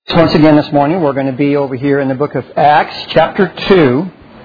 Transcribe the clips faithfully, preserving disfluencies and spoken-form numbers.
Once again this morning, we're going to be over here in the book of Acts, chapter two.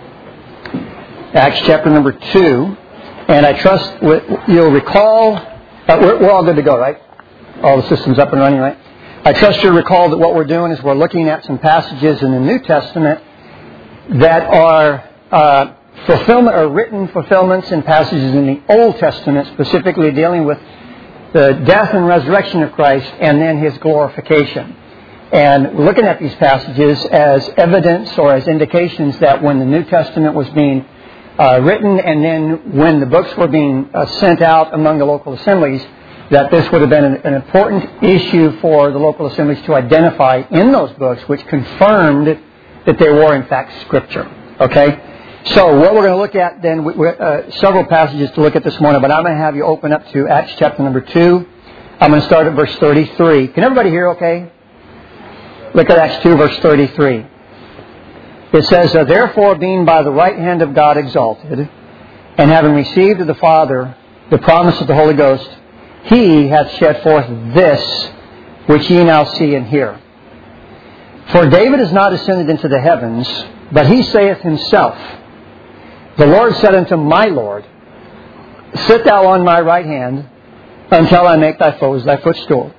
Acts, chapter number two. And I trust you'll recall, uh, we're, we're all good to go, right? All the systems up and running, right? I trust you'll recall that what we're doing is we're looking at some passages in the New Testament that are uh, fulfillment or written fulfillments in passages in the Old Testament, specifically dealing with the death and resurrection of Christ and then His glorification. And looking at these passages as evidence or as indications that when the New Testament was being uh, written and then when the books were being uh, sent out among the local assemblies, that this would have been an, an important issue for the local assemblies to identify in those books, which confirmed that they were in fact Scripture. Okay? So what we're going to look at then, we, uh, several passages to look at this morning, but I'm going to have you open up to Acts chapter number two. I'm going to start at verse thirty-three. Can everybody hear okay? Look at Acts two, verse thirty-three. It says, Therefore, being by the right hand of God exalted, and having received of the Father the promise of the Holy Ghost, He hath shed forth this, which ye now see and hear. For David is not ascended into the heavens, but he saith himself, The Lord said unto my Lord, Sit thou on my right hand, until I make thy foes thy footstool.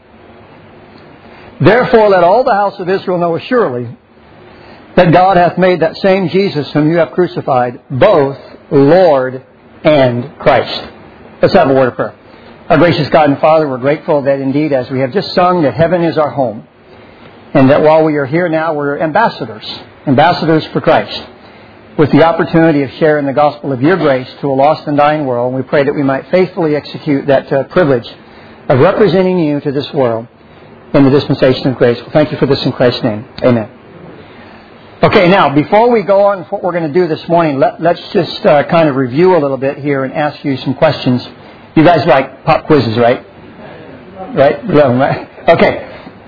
Therefore let all the house of Israel know assuredly that God hath made that same Jesus whom you have crucified, both Lord and Christ. Let's have a word of prayer. Our gracious God and Father, we're grateful that indeed, as we have just sung, that heaven is our home. And that while we are here now, we're ambassadors, ambassadors for Christ, with the opportunity of sharing the gospel of your grace to a lost and dying world. And we pray that we might faithfully execute that uh, privilege of representing you to this world in the dispensation of grace. Well, thank you for this in Christ's name. Amen. Okay, now, before we go on with what we're going to do this morning, let, let's just uh, kind of review a little bit here and ask you some questions. You guys like pop quizzes, right? Right? right? Okay.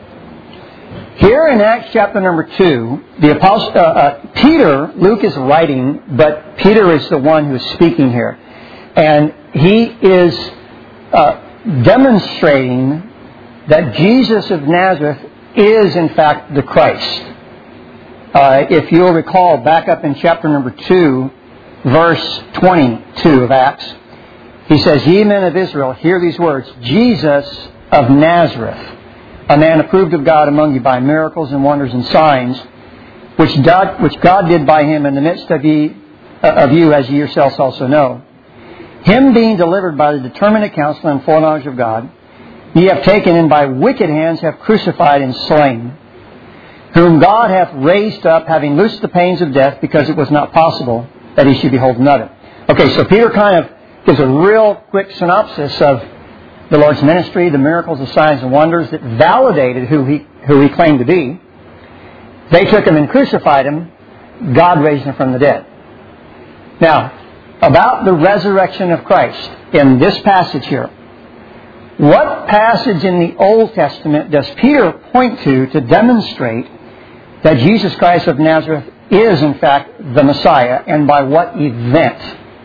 Here in Acts chapter number two, the apostle uh, uh, Peter, Luke is writing, but Peter is the one who is speaking here. And he is uh, demonstrating that Jesus of Nazareth is in fact the Christ. Uh, if you'll recall, back up in chapter number two, verse twenty-two of Acts, he says, Ye men of Israel, hear these words, Jesus of Nazareth, a man approved of God among you by miracles and wonders and signs, which God, which God did by Him in the midst of, ye, uh, of you, as ye yourselves also know. Him being delivered by the determinate counsel and foreknowledge of God, ye have taken and by wicked hands have crucified and slain, whom God hath raised up, having loosed the pains of death, because it was not possible that He should behold another. Okay, so Peter kind of gives a real quick synopsis of the Lord's ministry, the miracles, the signs and wonders that validated who He who He claimed to be. They took Him and crucified Him. God raised Him from the dead. Now, about the resurrection of Christ in this passage here, what passage in the Old Testament does Peter point to to demonstrate that Jesus Christ of Nazareth is in fact the Messiah, and by what event?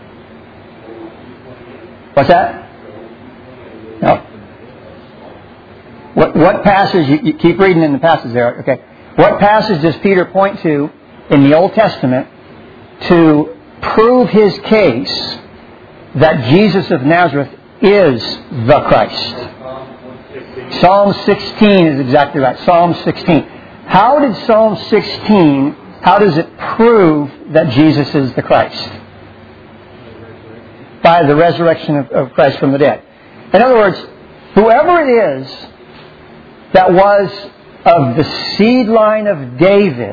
What's that? No. What, what passage, you, you keep reading in the passage there, okay. What passage does Peter point to in the Old Testament to prove his case that Jesus of Nazareth is the Christ? Psalm sixteen is exactly right. Psalm sixteen. How did Psalm sixteen, how does it prove that Jesus is the Christ? By the resurrection of, of Christ from the dead. In other words, whoever it is that was of the seed line of David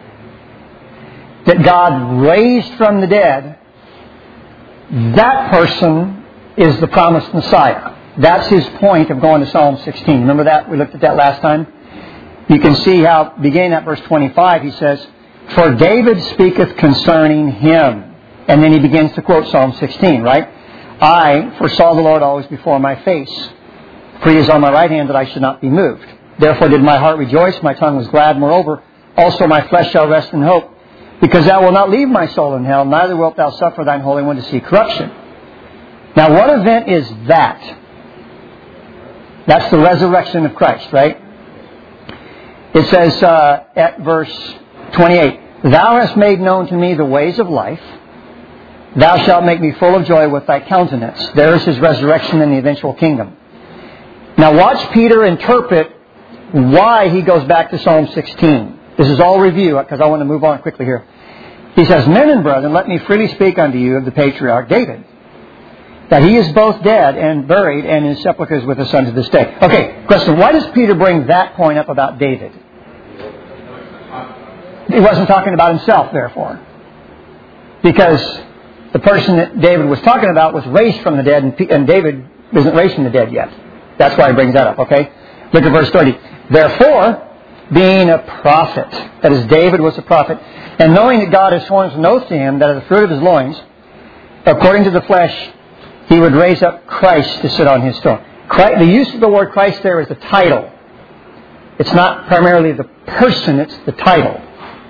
that God raised from the dead, that person is the promised Messiah. That's his point of going to Psalm sixteen. Remember that? We looked at that last time. You can see how, beginning at verse twenty-five, he says, For David speaketh concerning Him. And then he begins to quote Psalm sixteen, right? I foresaw the Lord always before my face, for He is on my right hand that I should not be moved. Therefore did my heart rejoice, my tongue was glad. Moreover, also my flesh shall rest in hope, because Thou wilt not leave my soul in hell, neither wilt Thou suffer Thine Holy One to see corruption. Now what event is that? That's the resurrection of Christ, right? It says uh, at verse twenty-eight, Thou hast made known to me the ways of life. Thou shalt make me full of joy with thy countenance. There is his resurrection and the eventual kingdom. Now watch Peter interpret why he goes back to Psalm sixteen. This is all review because I want to move on quickly here. He says, Men and brethren, let me freely speak unto you of the patriarch David, that he is both dead and buried, and his sepulchre is with the son to this day. Okay, question. Why does Peter bring that point up about David? He wasn't talking about himself, therefore. Because the person that David was talking about was raised from the dead, and, and David isn't raised from the dead yet. That's why he brings that up, okay? Look at verse thirty. Therefore, being a prophet, that is, David was a prophet, and knowing that God has sworn an oath to him that of the fruit of his loins, according to the flesh, he would raise up Christ to sit on his throne. Christ, the use of the word Christ there is the title. It's not primarily the person, it's the title.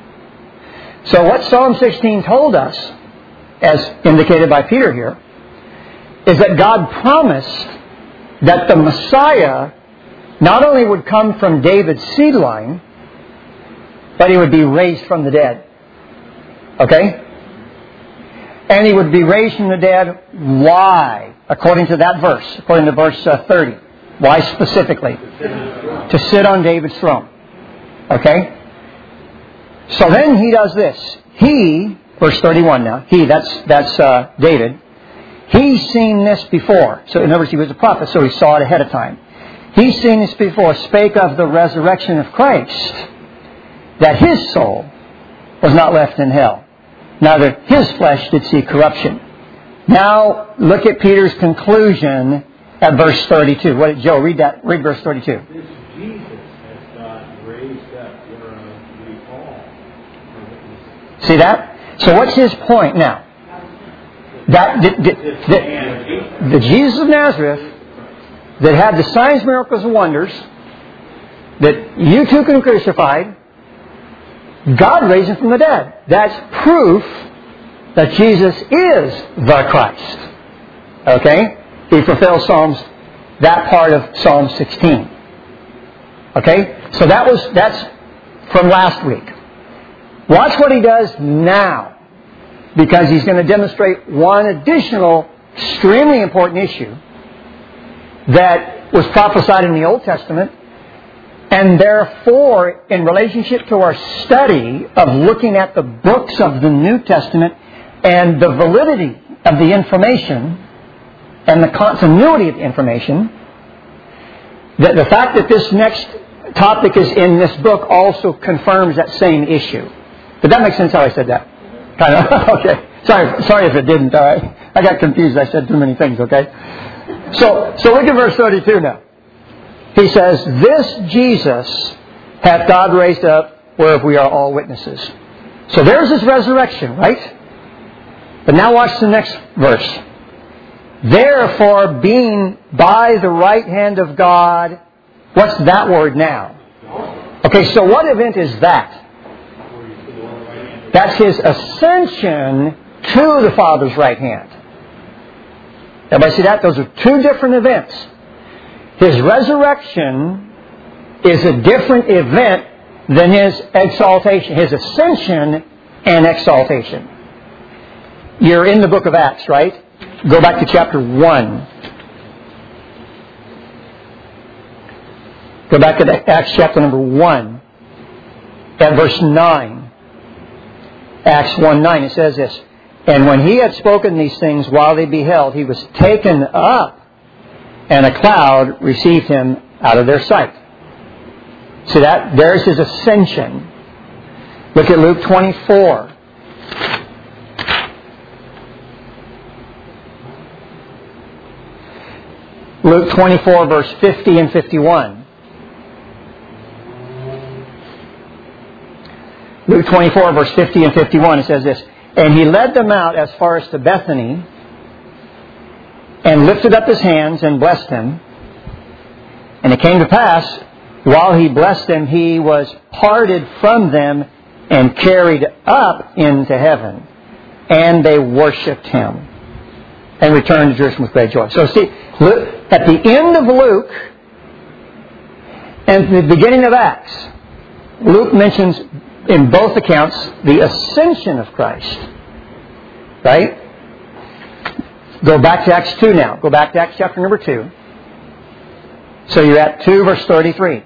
So what Psalm sixteen told us, as indicated by Peter here, is that God promised that the Messiah not only would come from David's seed line, but he would be raised from the dead. Okay? And he would be raised from the dead. Why? According to that verse. According to verse uh, thirty. Why specifically? To sit on David's throne. Okay? So then he does this. He, verse thirty-one now. He, that's that's uh, David. He's seen this before. So in other words, he was a prophet, so he saw it ahead of time. He's seen this before. Spake of the resurrection of Christ, that his soul was not left in hell. Neither his flesh did see corruption. Now, look at Peter's conclusion at verse thirty-two. What did Joe read that? Read verse thirty-two. This Jesus has God raised up, whereof we all are witnesses. See that? So what's his point now? That the, the, the, the Jesus of Nazareth that had the signs, miracles, and wonders that you too can crucified, God raised him from the dead. That's proof that Jesus is the Christ. Okay? He fulfills Psalms, that part of Psalm sixteen. Okay? So that was, that's from last week. Watch what he does now. Because he's going to demonstrate one additional extremely important issue that was prophesied in the Old Testament, and therefore, in relationship to our study of looking at the books of the New Testament and the validity of the information and the continuity of the information, that the fact that this next topic is in this book also confirms that same issue. Did that make sense how I said that? Kind of? Okay. Sorry, sorry if it didn't. All right. I got confused. I said too many things, okay? So, so look at verse thirty-two now. He says, This Jesus hath God raised up, whereof we are all witnesses. So there's his resurrection, right? But now watch the next verse. Therefore, being by the right hand of God, what's that word now? Okay, so what event is that? That's his ascension to the Father's right hand. Everybody see that? Those are two different events. His resurrection is a different event than his exaltation. His ascension and exaltation. You're in the book of Acts, right? Go back to chapter one. Go back to Acts chapter number one. At verse nine. Acts one nine, it says this, And when he had spoken these things while they beheld, he was taken up, and a cloud received him out of their sight. See that? There's his ascension. Look at Luke twenty-four. Luke twenty-four, verse fifty and fifty-one. Luke twenty-four, verse fifty and fifty-one, it says this, And he led them out as far as to Bethany, and lifted up his hands and blessed them. And it came to pass, while he blessed them, he was parted from them and carried up into heaven. And they worshipped him and returned to Jerusalem with great joy. So see, at the end of Luke and the beginning of Acts, Luke mentions in both accounts the ascension of Christ. Right? Go back to Acts two now. Go back to Acts chapter number two. So you're at two verse thirty-three.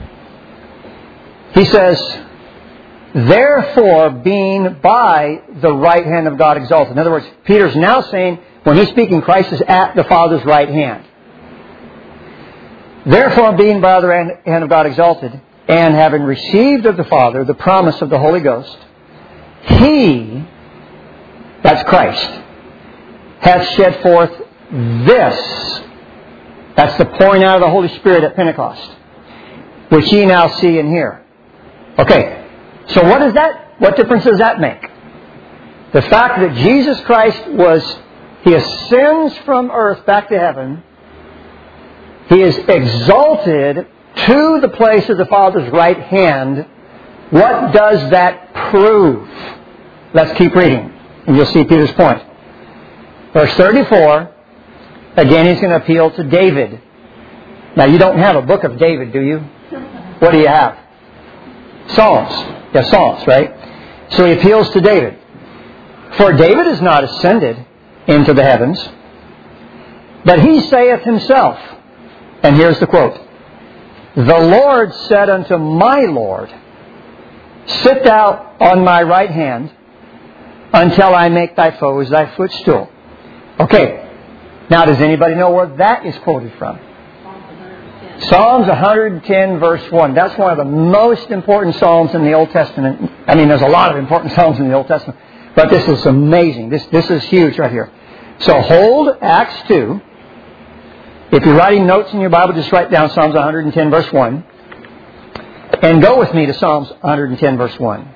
He says, therefore being by the right hand of God exalted. In other words, Peter's now saying, when he's speaking, Christ is at the Father's right hand. Therefore being by the right hand of God exalted, and having received of the Father the promise of the Holy Ghost, He, that's Christ, hath shed forth this. That's the pouring out of the Holy Spirit at Pentecost, which ye now see and hear. Okay, so what is that? What difference does that make? The fact that Jesus Christ was, He ascends from earth back to heaven. He is exalted to the place of the Father's right hand. What does that prove? Let's keep reading, and you'll see Peter's point. Verse thirty-four, again he's going to appeal to David. Now you don't have a book of David, do you? What do you have? Psalms. Yeah, Psalms, right? So he appeals to David. For David is not ascended into the heavens, but he saith himself, and here's the quote, the Lord said unto my Lord, sit thou on my right hand until I make thy foes thy footstool. Okay, now does anybody know where that is quoted from? Psalms one hundred ten verse one. That's one of the most important Psalms in the Old Testament. I mean, there's a lot of important Psalms in the Old Testament, but this is amazing. This, this is huge right here. So hold Acts two. If you're writing notes in your Bible, just write down Psalms one hundred ten verse one. And go with me to Psalms one hundred ten verse one.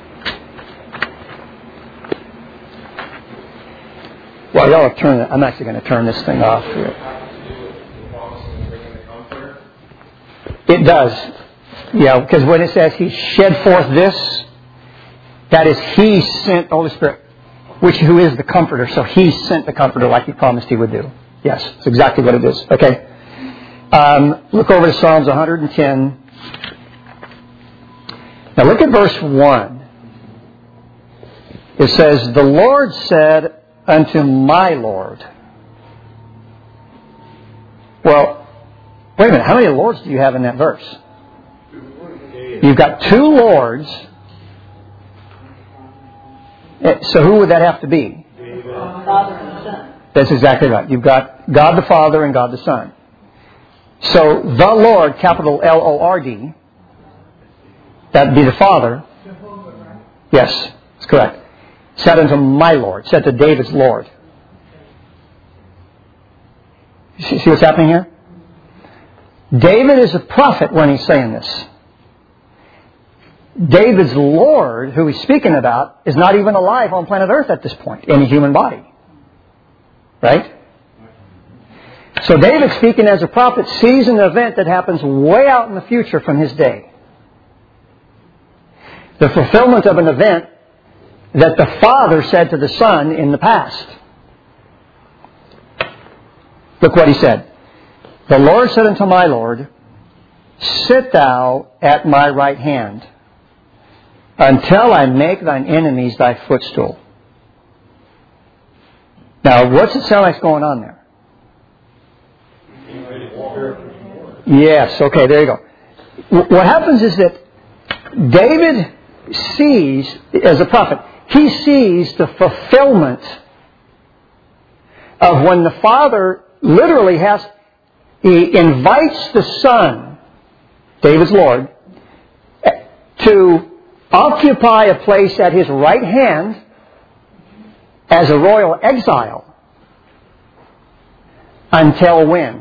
Well, y'all have turned it. I'm actually going to turn this thing off here. It does. Yeah, because when it says He shed forth this, that is He sent the Holy Spirit, which who is the Comforter. So He sent the Comforter like He promised He would do. Yes, that's exactly what it is. Okay. Um, look over to Psalms one hundred ten. Now look at verse one. It says, the Lord said unto my Lord. Well, wait a minute. How many Lords do you have in that verse? You've got two Lords. So who would that have to be? Father and Son. That's exactly right. You've got God the Father and God the Son. So the Lord, capital L O R D, that would be the Father. Yes, that's correct. Said unto my Lord. Said to David's Lord. See, see what's happening here? David is a prophet when he's saying this. David's Lord, who he's speaking about, is not even alive on planet Earth at this point in a human body. Right? So David, speaking as a prophet, sees an event that happens way out in the future from his day. The fulfillment of an event that the Father said to the Son in the past. Look what He said. The Lord said unto my Lord, sit thou at my right hand until I make thine enemies thy footstool. Now, what's it sound like going on there? Yes, okay, there you go. What happens is that David sees, as a prophet, he sees the fulfillment of when the Father literally has, He invites the Son, David's Lord, to occupy a place at His right hand as a royal exile. Until when?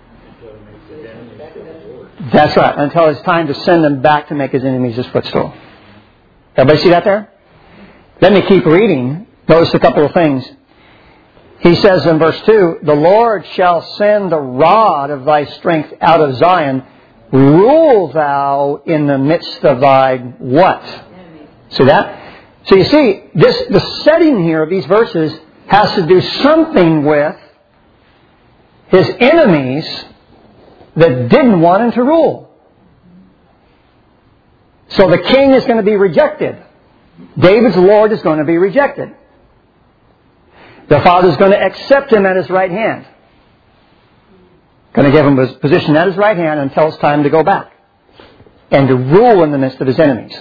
That's right. Until it's time to send them back to make His enemies His footstool. Everybody see that there? Let me keep reading. Notice a couple of things. He says in verse two, the Lord shall send the rod of thy strength out of Zion. Rule thou in the midst of thy what? See that? So you see, this the setting here of these verses has to do something with His enemies that didn't want Him to rule. So the king is going to be rejected. David's Lord is going to be rejected. The Father is going to accept him at his right hand. Going to give him his position at his right hand until it's time to go back and to rule in the midst of his enemies.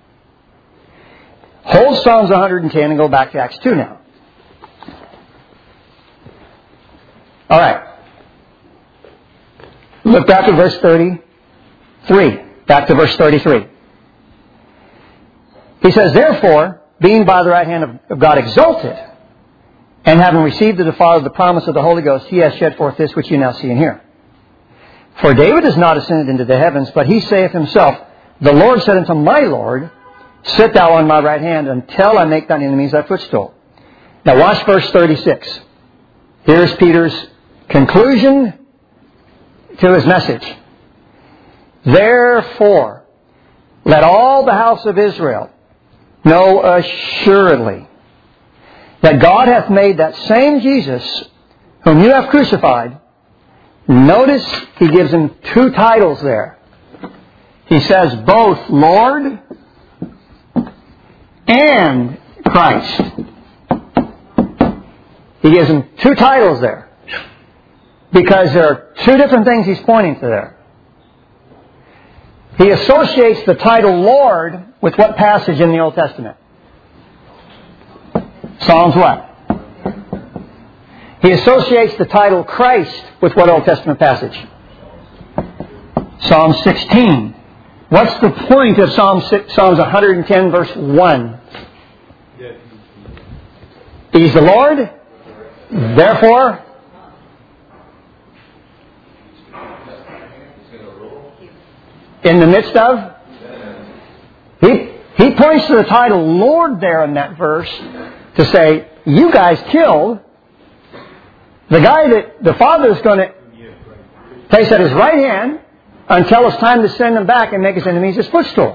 Hold Psalms one hundred ten and go back to Acts two now. All right. Look back at verse thirty-three. Back to verse thirty-three. He says, therefore, being by the right hand of God exalted, and having received of the Father the promise of the Holy Ghost, he has shed forth this which you now see and hear. For David is not ascended into the heavens, but he saith himself, the Lord said unto my Lord, sit thou on my right hand until I make thine enemies thy footstool. Now watch verse thirty-six. Here's Peter's conclusion to his message. Therefore, let all the house of Israel know assuredly that God hath made that same Jesus whom you have crucified. Notice he gives him two titles there. He says both Lord and Christ. He gives him two titles there. Because there are two different things he's pointing to there. He associates the title Lord with what passage in the Old Testament? Psalms what? He associates the title Christ with what Old Testament passage? Psalm sixteen. What's the point of Psalm Psalms one hundred ten verse one? He's the Lord. Therefore, in the midst of? He, he points to the title Lord there in that verse to say, you guys killed the guy that the Father is going to place at his right hand until it's time to send him back and make his enemies his footstool.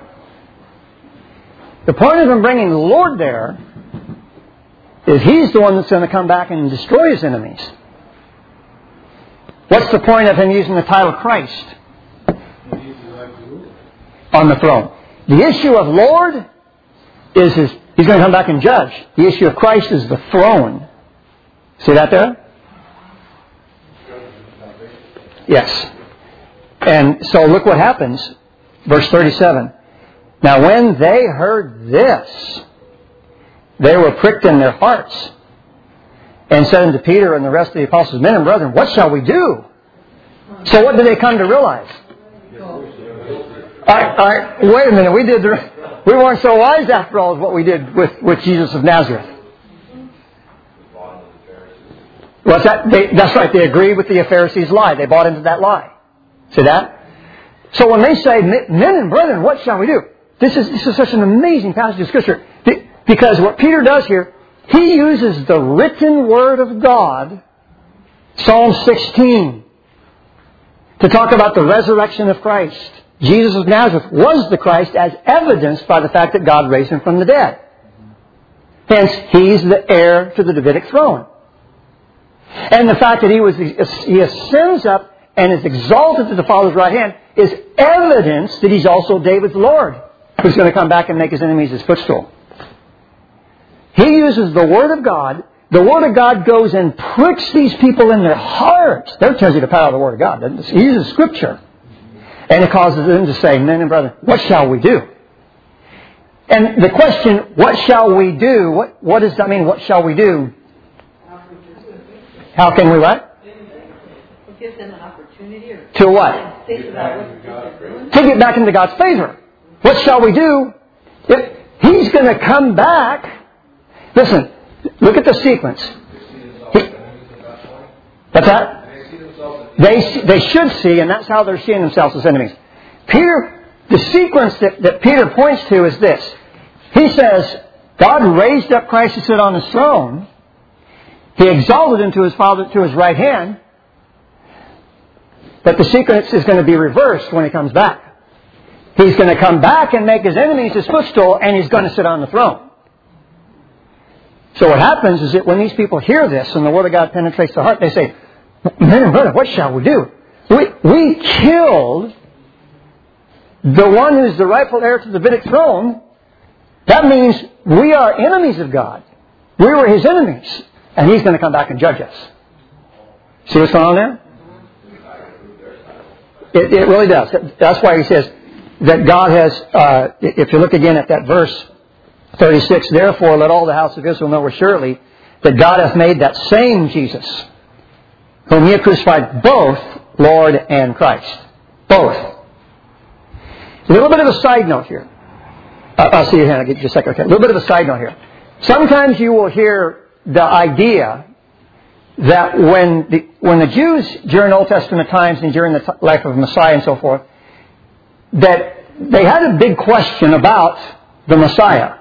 The point of him bringing the Lord there is he's the one that's going to come back and destroy his enemies. What's the point of him using the title Christ on the throne? The issue of Lord is his, he's going to come back and judge. The issue of Christ is the throne. See that there? Yes. And so look what happens. Verse thirty-seven. Now when they heard this, they were pricked in their hearts, and said unto Peter and the rest of the apostles, men and brethren, what shall we do? So what did they come to realize? All right, all right, wait a minute. We did the, we weren't so wise after all as what we did with, with Jesus of Nazareth. What's that? They, that's right. They agreed with the Pharisees' lie. They bought into that lie. See that? So when they say, men and brethren, what shall we do? This is, this is such an amazing passage of Scripture. Because what Peter does here, he uses the written Word of God, Psalm sixteen, to talk about the resurrection of Christ. Jesus of Nazareth was the Christ as evidenced by the fact that God raised him from the dead. Hence, he's the heir to the Davidic throne. And the fact that he was he ascends up and is exalted to the Father's right hand is evidence that he's also David's Lord, who's going to come back and make his enemies his footstool. He uses the Word of God. The Word of God goes and pricks these people in their hearts. That tells you the power of the Word of God, doesn't it? He uses Scripture. And it causes them to say, men and brethren, what shall we do? And the question, what shall we do? What, what does that mean, what shall we do? How can we what? It gives them an opportunity or to what? Think about what they're doing. To get back into God's favor. What shall we do? If he's going to come back. Listen, look at the sequence. He, what's that? They, they should see, and that's how they're seeing themselves as enemies. Peter, the sequence that, that Peter points to is this. He says, God raised up Christ to sit on his throne. He exalted him to his Father, to his right hand. But the sequence is going to be reversed when he comes back. He's going to come back and make his enemies his footstool, and he's going to sit on the throne. So what happens is that when these people hear this and the Word of God penetrates their heart, they say, men and brethren, what shall we do? We, we killed the one who's the rightful heir to the Davidic throne, that means we are enemies of God. We were His enemies. And He's going to come back and judge us. See what's going on there? It, it really does. That's why He says that God has, uh, if you look again at that verse thirty-six, therefore let all the house of Israel know surely that God hath made that same Jesus, whom He hath crucified, both Lord and Christ. Both. A little bit of a side note here. Uh, I'll see you here. I'll get you a second. Okay. A little bit of a side note here. Sometimes you will hear the idea that when the, when the Jews during Old Testament times and during the t- life of Messiah and so forth, that they had a big question about the Messiah.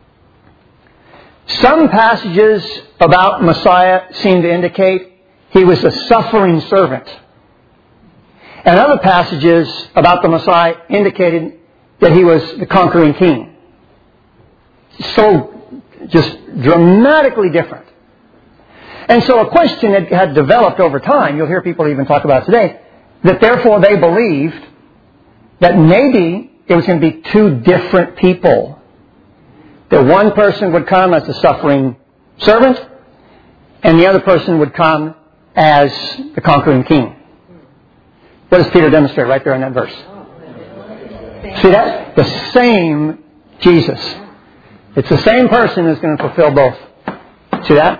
Some passages about Messiah seem to indicate He was a suffering servant. And other passages about the Messiah indicated that He was the conquering king. So, just dramatically different. And so a question had, had developed over time, you'll hear people even talk about it today, that therefore they believed that maybe it was going to be two different people. That one person would come as the suffering servant, and the other person would come as the conquering king. What does Peter demonstrate right there in that verse? See that? The same Jesus. It's the same person who's going to fulfill both. See that?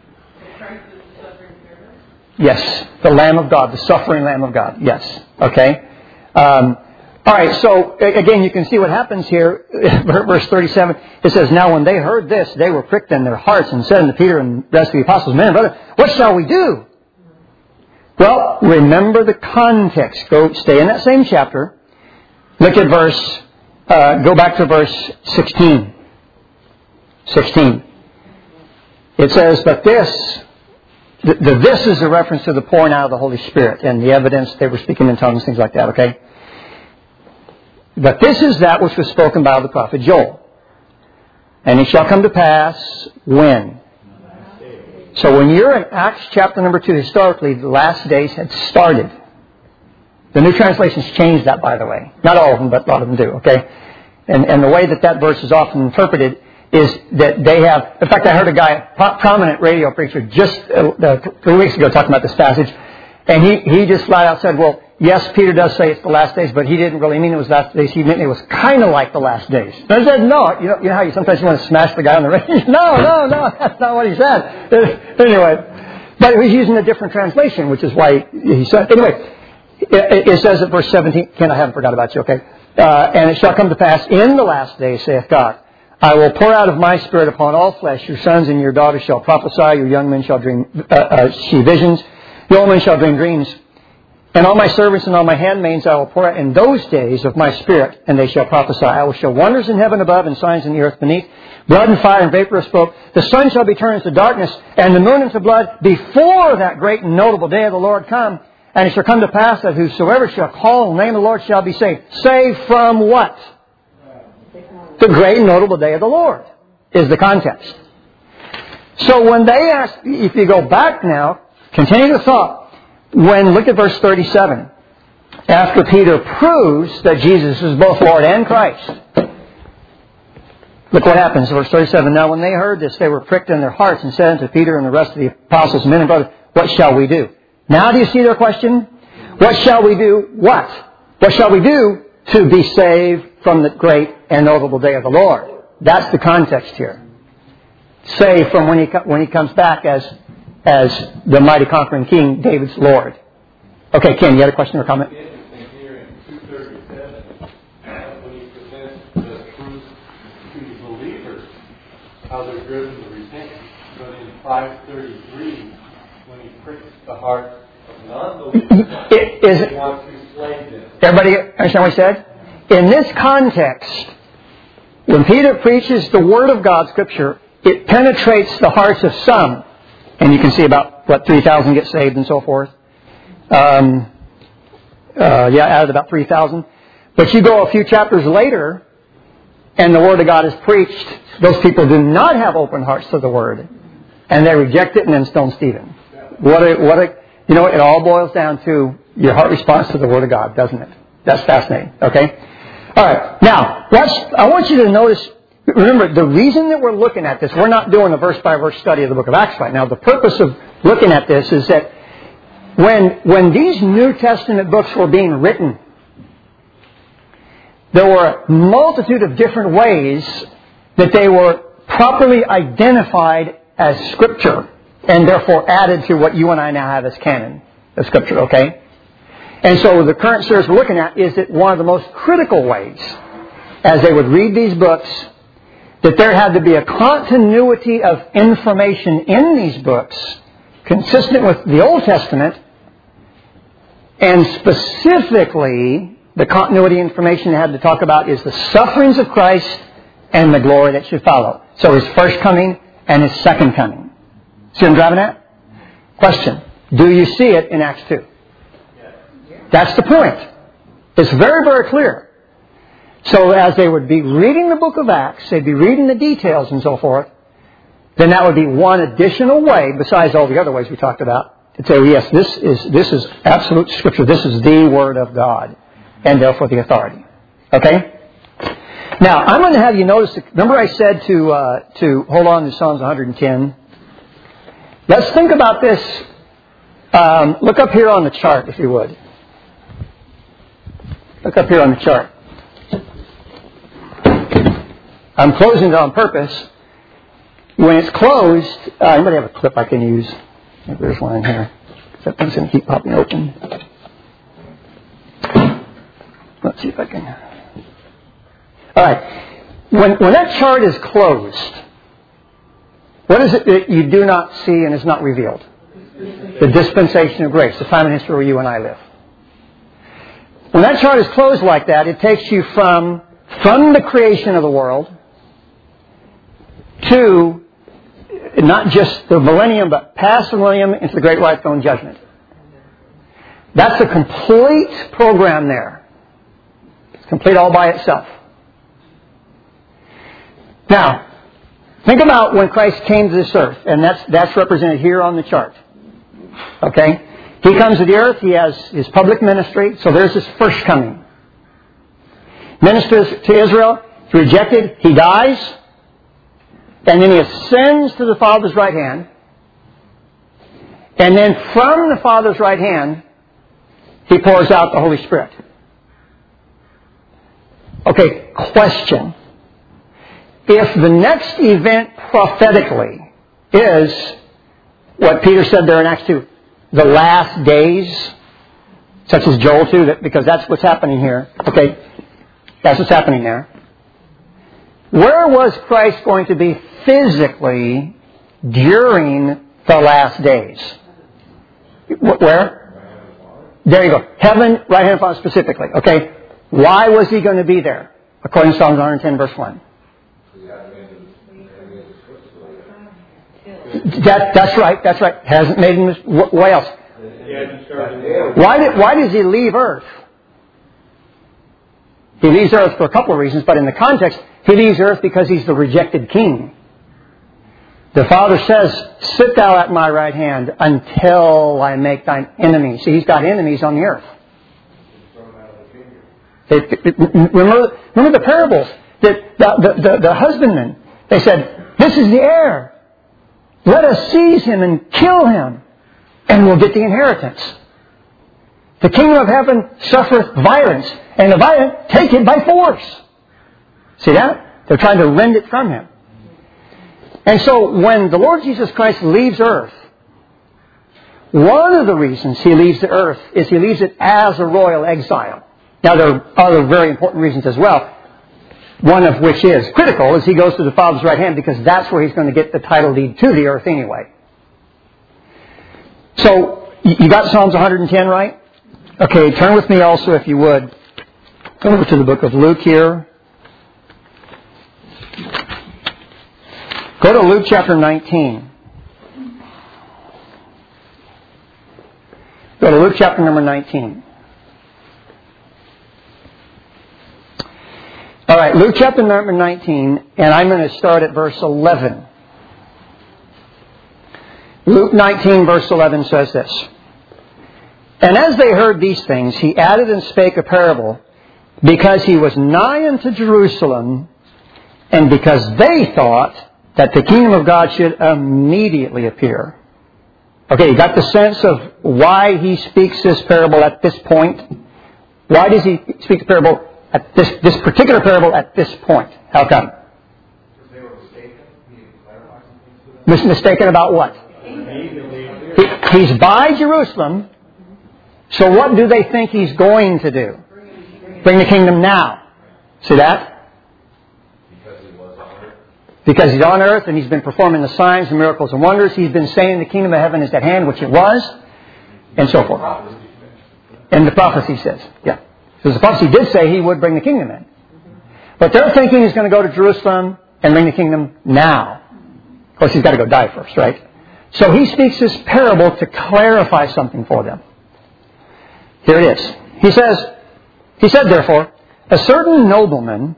Yes. The Lamb of God. The suffering Lamb of God. Yes. Okay. Um, all right. So, again, you can see what happens here. Verse thirty-seven. It says, now when they heard this, they were pricked in their hearts and said unto Peter and the rest of the apostles, men and brothers, what shall we do? Well, remember the context. Go stay in that same chapter. Look at verse, uh, go back to verse sixteen. sixteen. It says, but this, the, the this is a reference to the pouring out of the Holy Spirit and the evidence they were speaking in tongues, things like that, okay? But this is that which was spoken by the prophet Joel. And it shall come to pass when? So when you're in Acts chapter number two, historically, the last days had started. The New Translations changed that, by the way. Not all of them, but a lot of them do, okay? And, and the way that that verse is often interpreted is that they have... In fact, I heard a guy, a prominent radio preacher, just uh, three weeks ago talking about this passage, and he, he just flat out said, well, yes, Peter does say it's the last days, but he didn't really mean it was last days. He meant it was kind of like the last days. And I said, no. You know, you know how you sometimes you want to smash the guy on the radio? no, no, no, that's not what he said. Anyway, but he was using a different translation, which is why he said... Anyway, it, it says at verse seventeen... Ken, I haven't forgot about you, okay? Uh, and it shall come to pass in the last days, saith God, I will pour out of my Spirit upon all flesh. Your sons and your daughters shall prophesy. Your young men shall dream, uh, uh, see visions. Your old men shall dream dreams. And all my servants and all my handmaids I will pour out in those days of my Spirit, and they shall prophesy. I will show wonders in heaven above and signs in the earth beneath, blood and fire and vaporous smoke. The sun shall be turned into darkness, and the moon into blood, before that great and notable day of the Lord come. And it shall come to pass that whosoever shall call on the name of the Lord shall be saved. Saved from what? The great and notable day of the Lord is the context. So when they ask, if you go back now, continue the thought, when, look at verse thirty-seven. After Peter proves that Jesus is both Lord and Christ, look what happens, verse thirty-seven. Now when they heard this, they were pricked in their hearts and said unto Peter and the rest of the apostles, men and brothers, what shall we do? Now do you see their question? What shall we do? What? What shall we do to be saved from the great and notable day of the Lord? That's the context here. Saved from when he when he comes back as as the mighty conquering king, David's Lord. Okay, Ken, you had a question or comment? Interesting here in two thirty-seven, when he presents the truth to the believers, how they're driven to repent. But in five thirty-three, when he pricks the heart of non-believers, It, is, he wants to slay them. everybody understand what he said? In this context, when Peter preaches the Word of God, Scripture, it penetrates the hearts of some. And you can see about, what, three thousand get saved and so forth. Um, uh, yeah, out of about three thousand. But you go a few chapters later, and the Word of God is preached. Those people do not have open hearts to the Word. And they reject it and then stone Stephen. What a, what a, you know, it all boils down to your heart response to the Word of God, doesn't it? That's fascinating, okay? All right. Now, watch, I want you to notice, remember, the reason that we're looking at this, we're not doing a verse-by-verse study of the book of Acts right now. The purpose of looking at this is that when, when these New Testament books were being written, there were a multitude of different ways that they were properly identified as Scripture and therefore added to what you and I now have as canon of Scripture, okay? And so the current series we're looking at is that one of the most critical ways, as they would read these books, that there had to be a continuity of information in these books consistent with the Old Testament, and specifically the continuity information they had to talk about is the sufferings of Christ and the glory that should follow. So His first coming and His second coming. See what I'm driving at? Question. Do you see it in Acts two? That's the point. It's very, very clear. So as they would be reading the book of Acts, they'd be reading the details and so forth, then that would be one additional way, besides all the other ways we talked about, to say, yes, this is this is absolute Scripture. This is the Word of God, and therefore the authority. Okay? Now, I'm going to have you notice, remember I said to uh, to hold on to Psalms one hundred ten? Let's think about this. Um, look up here on the chart, if you would. Look up here on the chart. I'm closing it on purpose. When it's closed, uh, anybody have a clip I can use? Maybe there's one in here. That thing's going to keep popping open. Let's see if I can. All right. When, when that chart is closed, what is it that you do not see and is not revealed? The dispensation of grace, the time and history where you and I live. When that chart is closed like that, it takes you from, from the creation of the world to not just the millennium, but past the millennium into the great white throne judgment. That's a complete program there. It's complete all by itself. Now, think about when Christ came to this earth, and that's that's represented here on the chart. Okay? He comes to the earth, He has His public ministry, so there's His first coming. Ministers to Israel, He's rejected, He dies, and then He ascends to the Father's right hand, and then from the Father's right hand, He pours out the Holy Spirit. Okay, question. If the next event prophetically is what Peter said there in Acts two, the last days, such as Joel two, that, because that's what's happening here. Okay, that's what's happening there. Where was Christ going to be physically during the last days? Where? There you go. Heaven, right hand of Father specifically. Okay, why was He going to be there? According to Psalms one hundred ten, verse one. That, that's right, that's right. Hasn't made him... What else? Why, did, why does He leave earth? He leaves earth for a couple of reasons, but in the context, He leaves earth because He's the rejected king. The Father says, sit thou at my right hand until I make thine enemies. See, He's got enemies on the earth. Remember, remember the parables? That the, the, the, the husbandmen, they said, this is the heir. Let us seize him and kill him, and we'll get the inheritance. The kingdom of heaven suffereth violence, and the violent take it by force. See that? They're trying to rend it from Him. And so when the Lord Jesus Christ leaves earth, one of the reasons He leaves the earth is He leaves it as a royal exile. Now there are other very important reasons as well. One of which is critical is He goes to the Father's right hand because that's where He's going to get the title deed to the earth anyway. So, you got Psalms one hundred ten, right? Okay, turn with me also, if you would, over to the book of Luke here. Go to Luke chapter nineteen. Go to Luke chapter number nineteen. All right, Luke chapter number nineteen, and I'm going to start at verse eleven. Luke nineteen, verse eleven says this. And as they heard these things, He added and spake a parable, because he was nigh unto Jerusalem, and because they thought that the kingdom of God should immediately appear. Okay, you got the sense of why he speaks this parable at this point? Why does he speak the parable at this, this particular parable at this point? How come? Because they were mistaken. He needed to clarify some things to them. Mistaken about what? He, he's by Jerusalem. So what do they think he's going to do? Bring the kingdom now. See that? Because he was on earth. Because he's on earth and he's been performing the signs and miracles and wonders. He's been saying the kingdom of heaven is at hand, which it was, and so forth. And the prophecy says, yeah. Because the prophecy did say he would bring the kingdom in. But they're thinking he's going to go to Jerusalem and bring the kingdom now. Of course, he's got to go die first, right? So he speaks this parable to clarify something for them. Here it is. He says, He said, therefore, a certain nobleman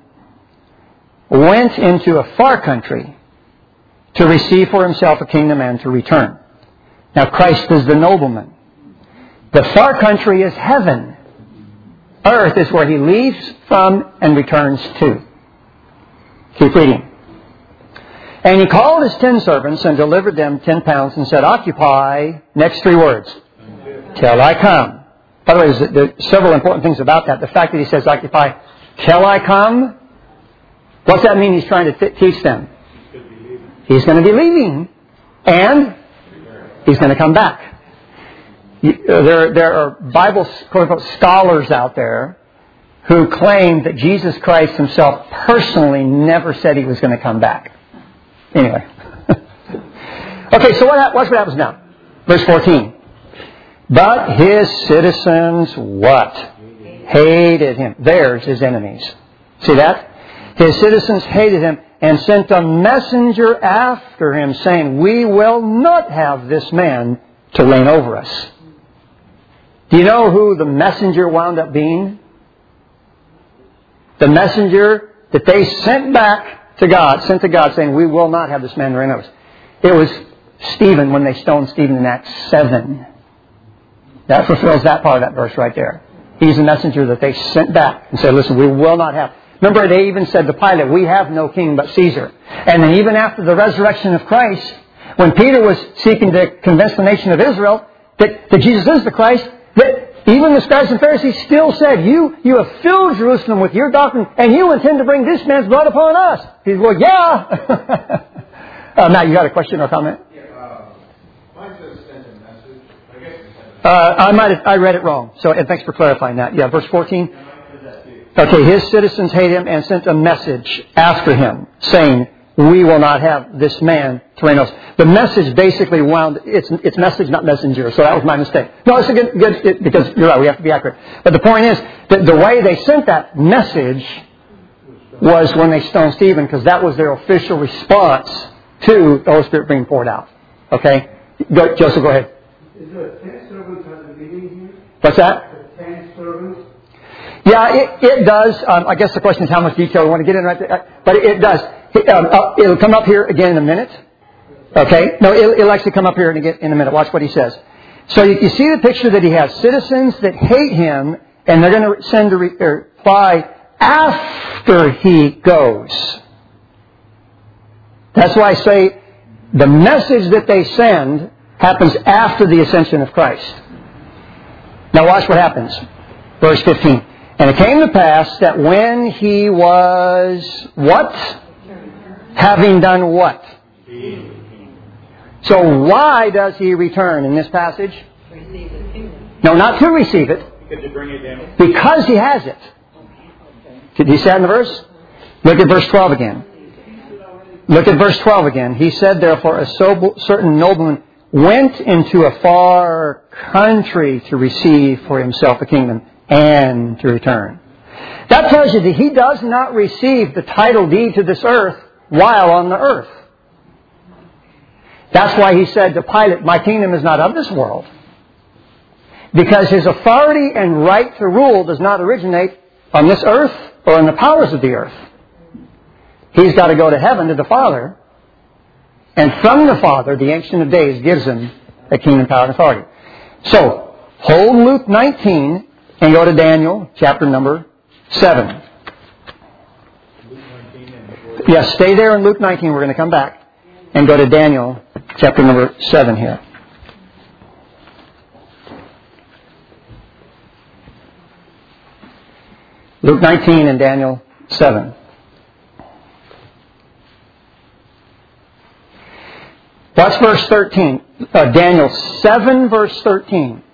went into a far country to receive for himself a kingdom and to return. Now, Christ is the nobleman. The far country is heaven. Earth is where he leaves from and returns to. Keep reading. And he called his ten servants and delivered them ten pounds and said, occupy, next three words, till I come. By the way, there are several important things about that. The fact that he says, occupy, till I come. What's that mean he's trying to th- teach them? He's going to be leaving. And he's going to come back. You, uh, there, there are Bible quote-unquote scholars out there who claim that Jesus Christ himself personally never said he was going to come back. Anyway. Okay, so what, watch what happens now. Verse fourteen. But his citizens, what? Hated him. There's his enemies. See that? His citizens hated him and sent a messenger after him saying, we will not have this man to reign over us. Do you know who the messenger wound up being? The messenger that they sent back to God, sent to God saying, we will not have this man to reign over us. It was Stephen when they stoned Stephen in Acts seven. That fulfills that part of that verse right there. He's the messenger that they sent back and said, listen, we will not have. Remember, they even said to Pilate, we have no king but Caesar. And then even after the resurrection of Christ, when Peter was seeking to convince the nation of Israel that, that Jesus is the Christ, that even the scribes and Pharisees still said, you, you have filled Jerusalem with your doctrine, and you intend to bring this man's blood upon us. He's well, yeah. uh, Matt, you got a question or comment? Uh, I might have, I read it wrong. So, and thanks for clarifying that. Yeah, verse fourteen. Okay, his citizens hate him and sent a message after him saying, we will not have this man to reign over us. The message basically wound, it's, it's message, not messenger. So that was my mistake. No, it's a good, good it, because you're right, we have to be accurate. But the point is that the way they sent that message was when they stoned Stephen, because that was their official response to the Holy Spirit being poured out. Okay? Go, Joseph, go ahead. Is there ten servants at the beginning here? What's that? The ten servants? Yeah, it, it does. Um, I guess the question is how much detail we want to get in right there. But it, it does. It, um, uh, it'll come up here again in a minute. Okay? No, it'll, it'll actually come up here in a, in a minute. Watch what he says. So you, you see the picture that he has. Citizens that hate him, and they're going to send a reply after he goes. That's why I say the message that they send happens after the ascension of Christ. Now watch what happens. Verse fifteen. And it came to pass that when he was, what? Having done what? So why does he return in this passage? No, not to receive it. Because he has it. Did he say that in the verse? Look at verse twelve again. Look at verse twelve again. He said, therefore, a certain nobleman went into a far country to receive for himself a kingdom and to return. That tells you that he does not receive the title deed to this earth while on the earth. That's why he said to Pilate, my kingdom is not of this world. Because his authority and right to rule does not originate on this earth or in the powers of the earth. He's got to go to heaven to the Father. And from the Father, the Ancient of Days gives him a kingdom, power, and authority. So, hold Luke nineteen and go to Daniel, chapter number seven. Yes, stay there in Luke nineteen. We're going to come back and go to Daniel chapter number seven here. Luke nineteen and Daniel seven. Watch verse thirteen. Uh, Daniel seven, verse thirteen.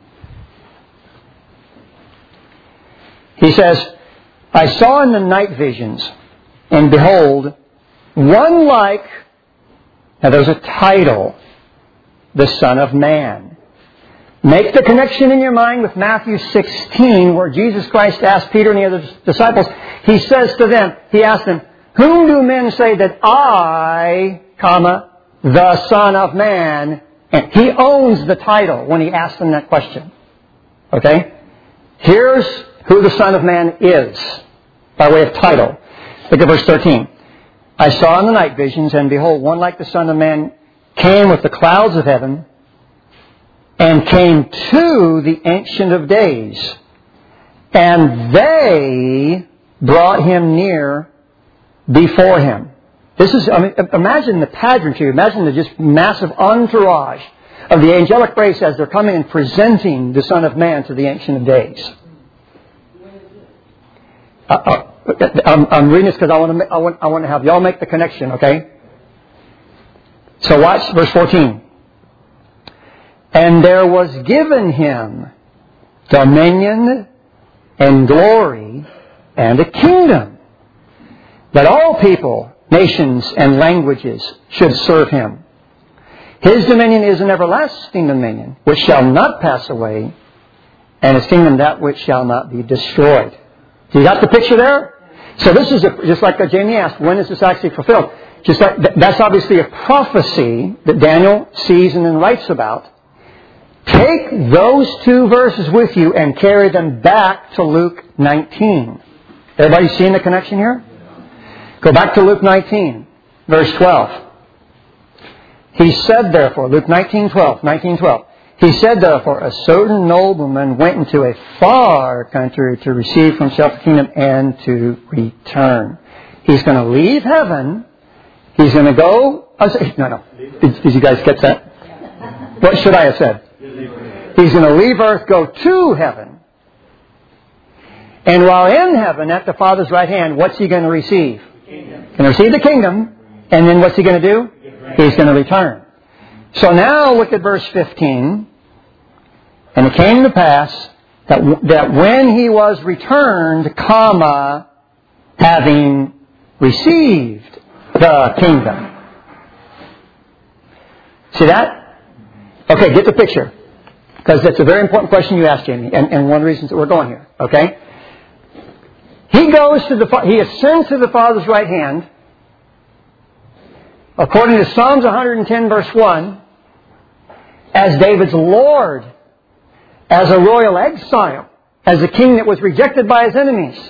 He says, I saw in the night visions, and behold, one like, now there's a title, the Son of Man. Make the connection in your mind with Matthew sixteen, where Jesus Christ asked Peter and the other disciples. He says to them, he asked them, whom do men say that I, comma, the Son of Man, and he owns the title when he asked them that question. Okay? Here's who the Son of Man is, by way of title. Look at verse thirteen. I saw in the night visions, and behold, one like the Son of Man came with the clouds of heaven, and came to the Ancient of Days. And they brought him near before him. This is, I mean, imagine the pageantry, imagine the just massive entourage of the angelic race as they're coming and presenting the Son of Man to the Ancient of Days. Uh, uh, I'm, I'm reading this because I want to I want, I want to have y'all make the connection, okay? So watch verse fourteen. And there was given him dominion and glory and a kingdom, that all people, nations, and languages should serve him. His dominion is an everlasting dominion, which shall not pass away, and his kingdom that which shall not be destroyed. So you got the picture there? So this is, a, just like Jamie asked, when is this actually fulfilled? Just like that's obviously a prophecy that Daniel sees and then writes about. Take those two verses with you and carry them back to Luke nineteen. Everybody seeing the connection here? Go back to Luke nineteen, verse twelve. He said, therefore, Luke nineteen twelve, nineteen twelve. He said, therefore, a certain nobleman went into a far country to receive from himself the kingdom and to return. He's going to leave heaven. He's going to go... No, no. Did, did you guys catch that? What should I have said? He's going to leave earth, go to heaven. And while in heaven, at the Father's right hand, what's he going to receive? He's going to receive the kingdom. And then what's he going to do? He's going to return. So now look at verse fifteen. And it came to pass that, that when he was returned, comma, having received the kingdom. See that? Okay, get the picture. Because that's a very important question you asked, Jamie. And, and one of the reasons that we're going here. Okay? He goes to the, he ascends to the Father's right hand. According to Psalms one hundred ten, verse one, as David's Lord, as a royal exile, as a king that was rejected by his enemies.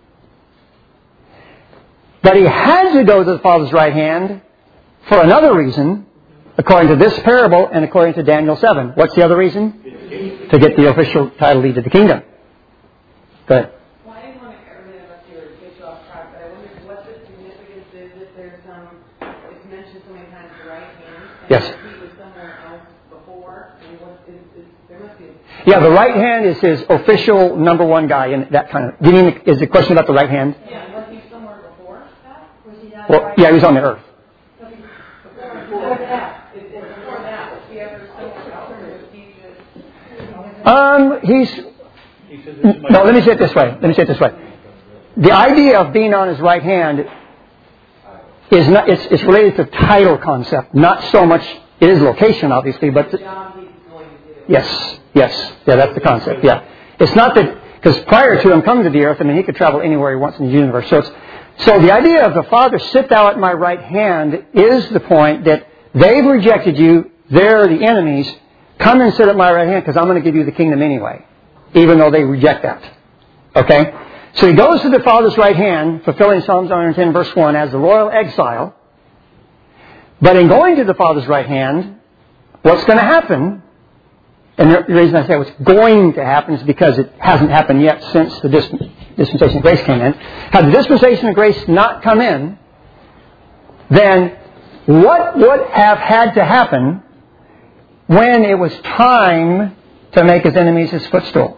But he had to go to the Father's right hand for another reason, according to this parable and according to Daniel seven. What's the other reason? To get the official title deed to the kingdom. Go ahead. Well, I didn't want to really unless you were to get you off track, but I wondered what the significance is if there's um, it's mentioned so many times the right hand. And Yes. he was somewhere else before. And what is, is there must be. A, Yeah, the right hand is his official number one guy in that kind of... Do you mean, is the question about the right hand? yeah, was he somewhere before that? Was he not? Well, yeah, he was on the earth. Before, before that, is, is before that, was he ever somewhere else, or was he just? Um, he's... No, let me say it this way. Let me say it this way. The idea of being on his right hand is not, it's, it's related to title concept. Not so much, it is location, obviously, but... The job he's going to do. Yes, yes. Yeah, that's the concept, yeah. It's not that... Because prior to him coming to the earth, I mean, he could travel anywhere he wants in the universe. So, it's, so the idea of the Father, sit thou at my right hand, is the point that they've rejected you, they're the enemies, come and sit at my right hand because I'm going to give you the kingdom anyway, even though they reject that. Okay? So he goes to the Father's right hand, fulfilling Psalms one hundred ten, verse one, as the royal exile. But in going to the Father's right hand, what's going to happen, and the reason I say what's going to happen is because it hasn't happened yet since the, dis- dispensation of grace came in. Had the dispensation of grace not come in, then what would have had to happen when it was time to make his enemies his footstool?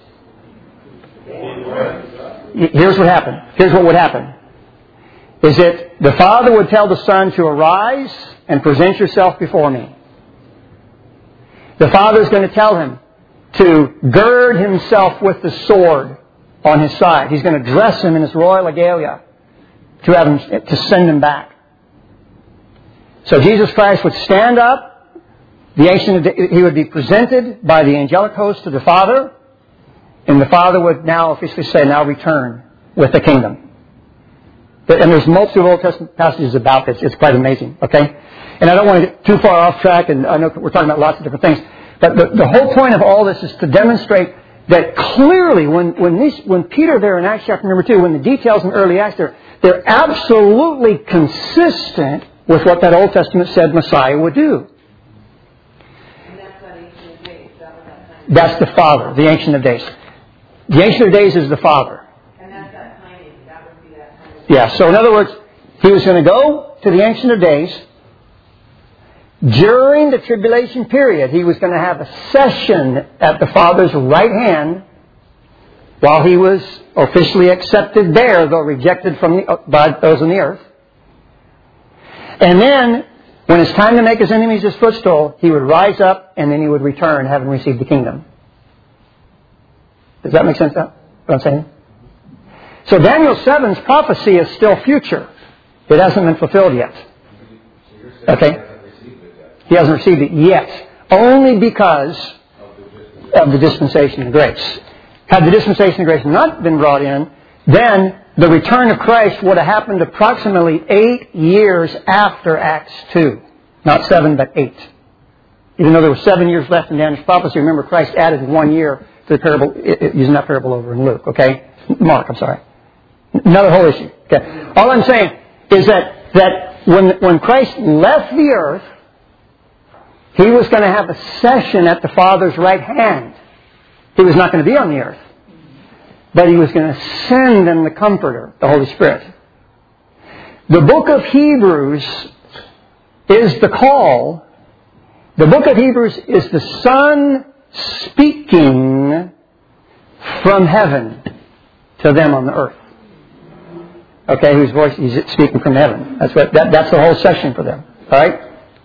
Here's what happened. Here's what would happen. Is that the Father would tell the Son to arise and present yourself before me. The Father is going to tell him to gird himself with the sword on his side. He's going to dress him in his royal regalia to have him, to send him back. So Jesus Christ would stand up. The ancient, he would be presented by the angelic host to the Father, and the Father would now officially say, "Now return with the kingdom." And there's multiple Old Testament passages about this. It's quite amazing. Okay, and I don't want to get too far off track, and I know we're talking about lots of different things. But the, the whole point of all this is to demonstrate that clearly when, when, these, when Peter there in Acts chapter number two, when the details in early Acts, they're, they're absolutely consistent with what that Old Testament said Messiah would do. And that's not Ancient of Days. That was that time. That's the Father, the Ancient of Days. The Ancient of Days is the Father. And that's that timing. That would be that timing. Yeah, so in other words, he was going to go to the Ancient of Days. During the tribulation period, he was going to have a session at the Father's right hand while he was officially accepted there, though rejected from the, by those on the earth. And then, when it's time to make his enemies his footstool, he would rise up and then he would return, having received the kingdom. Does that make sense, now, what I'm saying? So Daniel seven's prophecy is still future. It hasn't been fulfilled yet. Okay? He hasn't received it yet. Only because of the dispensation of grace. Had the dispensation of grace not been brought in, then the return of Christ would have happened approximately eight years after Acts two. Not seven, but eight. Even though there were seven years left in Daniel's prophecy, remember Christ added one year to the parable, using that parable over in Luke, okay? Mark, I'm sorry. Another whole issue. Okay. All I'm saying is that, that when, when Christ left the earth, he was going to have a session at the Father's right hand. He was not going to be on the earth. But he was going to send them the Comforter, the Holy Spirit. The book of Hebrews is the call. The book of Hebrews is the Son speaking from heaven to them on the earth. Okay, whose voice he's speaking from heaven. That's what. That, that's the whole section for them. All right.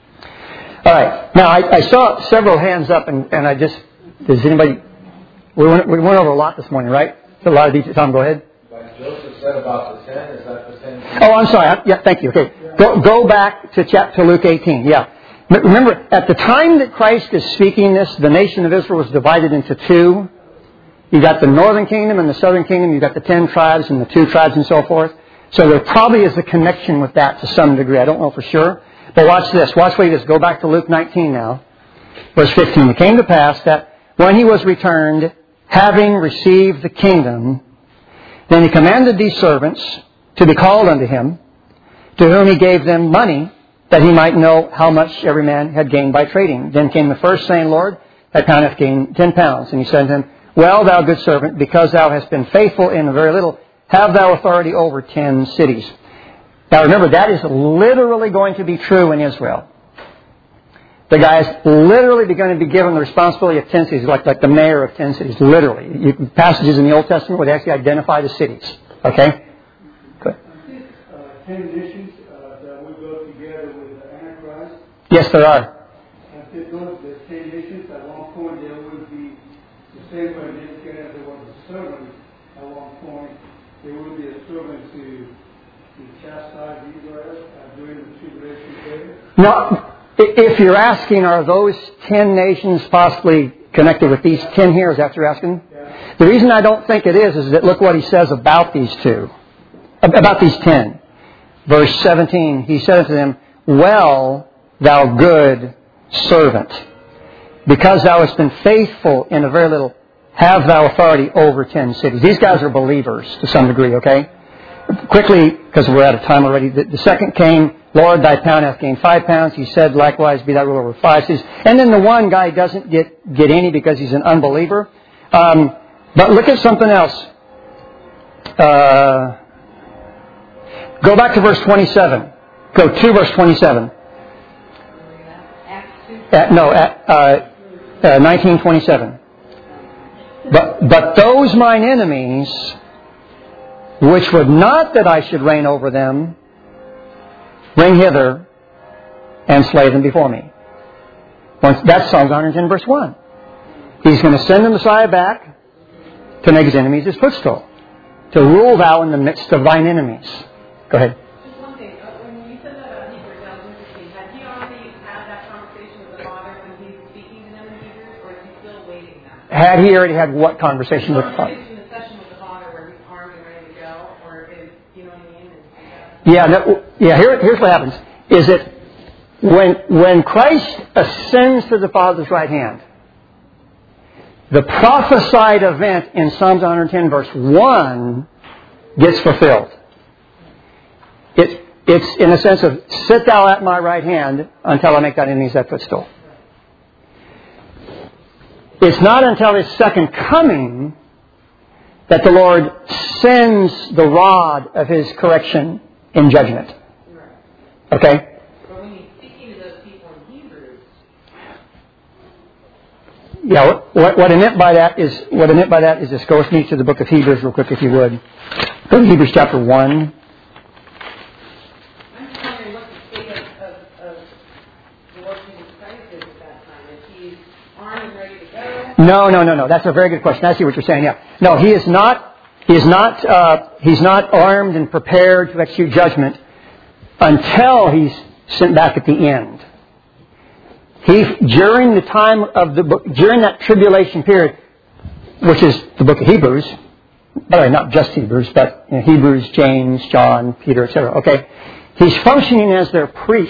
All right. Now I, I saw several hands up, and, and I just does anybody? We went, we went over a lot this morning, right? It's a lot of detail. Tom, go ahead. Like Joseph said about the ten, is that the ten? Oh, I'm sorry. Yeah, thank you. Okay, go go back to chapter Luke eighteen. Yeah. Remember, at the time that Christ is speaking this, the nation of Israel was divided into two. You got the northern kingdom and the southern kingdom. You got the ten tribes and the two tribes and so forth. So there probably is a connection with that to some degree. I don't know for sure. But watch this. Watch what he does. Go back to Luke nineteen now. Verse fifteen. It came to pass that when he was returned, having received the kingdom, then he commanded these servants to be called unto him, to whom he gave them money, that he might know how much every man had gained by trading. Then came the first, saying, Lord, that pound hath gained ten pounds. And he said to him, Well, thou good servant, because thou hast been faithful in a very little, have thou authority over ten cities. Now remember, that is literally going to be true in Israel. The guy is literally going to be given the responsibility of ten cities, like, like the mayor of ten cities, literally. You, passages in the Old Testament would actually identify the cities. Okay? Good. Uh, ten nations uh, that will go together with the Antichrist. Yes, there are. I think those the ten nations, at one point there will be the same way in Israel there was a servant at one point. There will be a servant to, to chastise Israel uh, during the tribulation period. Now, if you're asking, are those ten nations possibly connected with these ten here? Is that what you're asking? Yeah. The reason I don't think it is is that look what he says about these two. About these ten. Verse seventeen, he said to them, Well, thou good servant, because thou hast been faithful in a very little, have thou authority over ten cities. These guys are believers to some degree, okay? Quickly, because we're out of time already, the, the second came, Lord, thy pound hath gained five pounds. He said, likewise, be thou ruler over five cities. And then the one guy doesn't get, get any because he's an unbeliever. Um, but look at something else. Uh, go back to verse twenty-seven. Go to verse twenty-seven. At, no, at uh, uh, nineteen twenty-seven. But, but those mine enemies, which would not that I should reign over them, bring hither and slay them before me. Once, that's Psalms one hundred ten, verse one. He's going to send the Messiah back to make his enemies his footstool. To rule thou in the midst of thine enemies. Go ahead. Just one thing. Uh, when you said that about Hebrews, that was interesting. Had he already had that conversation with the Father when he's speaking to them in Hebrews, or is he still waiting now? Had he already had what conversation with the Father? In the session with the Father where he's armed and ready to go, or is, you know what I mean? Is, Yeah, no, yeah. Here, here's what happens: is that when when Christ ascends to the Father's right hand, the prophesied event in Psalms one hundred ten, verse one, gets fulfilled. It, it's in a sense of, sit thou at my right hand until I make thine enemies thy footstool. It's not until his second coming that the Lord sends the rod of his correction in judgment. Okay? But when he's speaking to those people in Hebrews, Yeah, what, what, what I meant by that is, what I meant by that is this. Go with me to the book of Hebrews real quick if you would. Go to Hebrews chapter one. I'm just wondering what the state of, of, of the Lord Jesus Christ is at that time. Is he armed and ready to go? No, no, no, no. That's a very good question. I see what you're saying. Yeah. No, he is not. He is not. Uh, he's not armed and prepared to execute judgment until he's sent back at the end. He during the time of the book, during that tribulation period, which is the book of Hebrews. By the way, not just Hebrews, but you know, Hebrews, James, John, Peter, et cetera. Okay, he's functioning as their priest.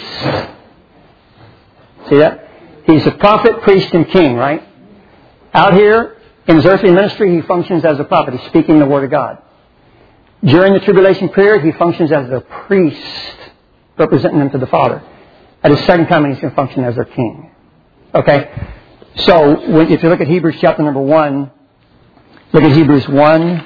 See that? He's a prophet, priest, and king, right? Out here in his earthly ministry, he functions as a prophet. He's speaking the word of God. During the tribulation period, he functions as their priest, representing them to the Father. At his second coming, he's going to function as their king. Okay? So, when, if you look at Hebrews chapter number one, look at Hebrews one.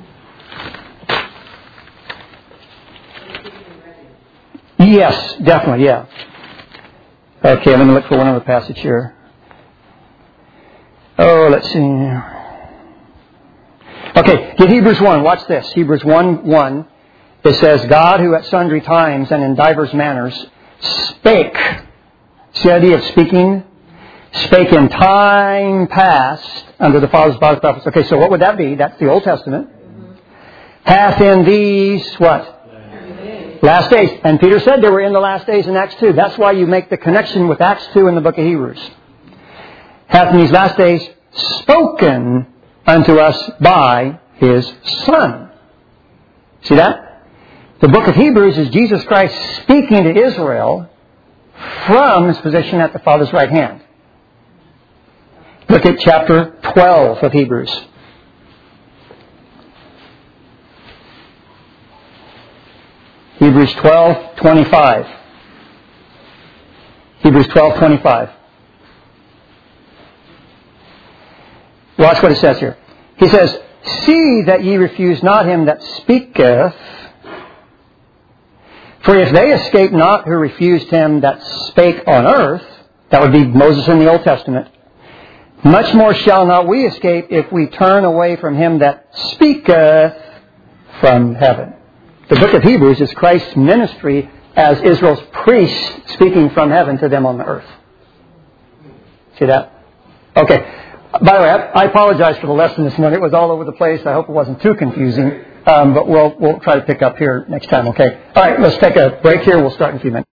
Yes, definitely, yeah. Okay, let me look for one other passage here. Oh, let's see. Okay, get Hebrews one. Watch this. Hebrews one one. It says, God who at sundry times and in divers manners spake. See the idea of speaking? Spake in time past under the fathers by the prophets. Okay, so what would that be? That's the Old Testament. Mm-hmm. Hath in these, what? Last days. And Peter said they were in the last days in Acts two. That's why you make the connection with Acts two in the book of Hebrews. Hath in these last days spoken unto us by His Son. See that? The book of Hebrews is Jesus Christ speaking to Israel from His position at the Father's right hand. Look at chapter twelve of Hebrews. Hebrews twelve twenty-five. Hebrews twelve twenty-five. Watch what it says here. He says, see that ye refuse not him that speaketh. For if they escape not who refused him that spake on earth, that would be Moses in the Old Testament, much more shall not we escape if we turn away from him that speaketh from heaven. The book of Hebrews is Christ's ministry as Israel's priest speaking from heaven to them on the earth. See that? Okay. By the way, I apologize for the lesson this morning. It was all over the place. I hope it wasn't too confusing. Um, but we'll we'll try to pick up here next time, okay? All right, let's take a break here. We'll start in a few minutes.